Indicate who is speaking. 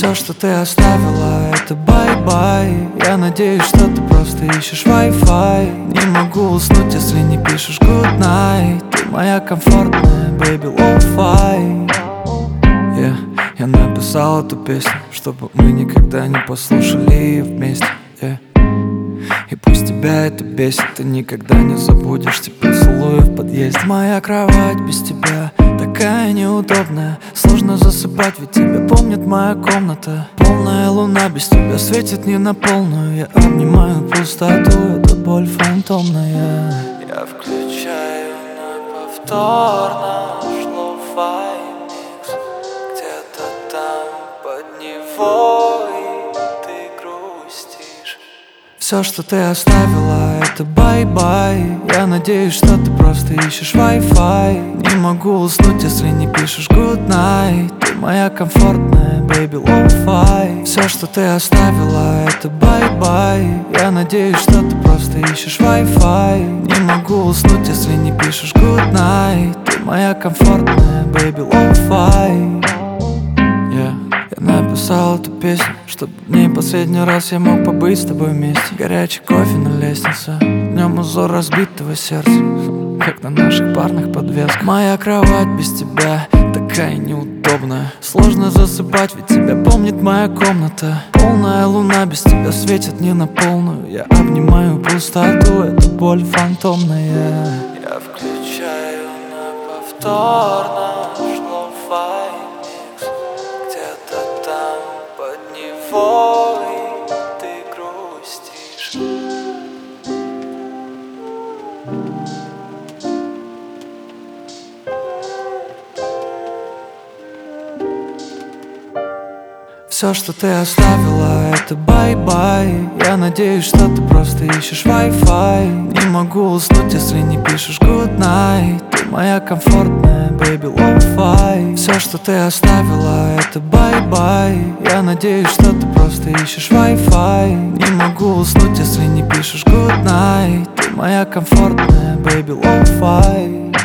Speaker 1: Все, что ты оставила, это бай-бай. Я надеюсь, что ты просто ищешь Wi-Fi. Не могу уснуть, если не пишешь good night. Ты моя комфортная, baby, low-fi. Я написал эту песню, чтобы мы никогда не послушали ее вместе. И пусть тебя это бесит, ты никогда не забудешь те поцелуи в подъезде. Моя кровать без тебя такая неудобная. Сложно засыпать, ведь тебя помнит моя комната. Полная луна без тебя светит не на полную. Я обнимаю пустоту, это боль фантомная. Я включаю на повтор наш лоу-фай микс. Где-то там под него и ты грустишь. Все, что ты оставила, это бай-бай. Я надеюсь, что ты просто ищешь Wi-Fi. Не могу уснуть, если не пишешь good night. Ты моя комфортная, baby, low-fi. Все, что ты оставила, это бай-бай. Я надеюсь, что ты просто ищешь Wi-Fi. Не могу уснуть, если не пишешь good night. Ты моя комфортная, baby, low-fi. Я написал эту песню, чтобы в ней последний раз я мог побыть с тобой вместе. Горячий кофе на лестнице, в нем узор разбитого сердца, как на наших парных подвесках. Моя кровать без тебя такая неудобная. Сложно засыпать, ведь тебя помнит моя комната. Полная луна без тебя светит не на полную. Я обнимаю пустоту, это боль фантомная. Я включаю на повтор наш лоу-фай микс. Где-то там под него и ты грустишь. Все, что ты оставила, это бай-бай. Я надеюсь, что ты просто ищешь Wi-Fi. Не могу уснуть, если не пишешь good night. Ты моя комфортная, baby, low-fi. Все, что ты оставила, это бай-бай. Я надеюсь, что ты просто ищешь Wi-Fi. Не могу уснуть, если не пишешь good night. Ты моя комфортная, baby, low-fi.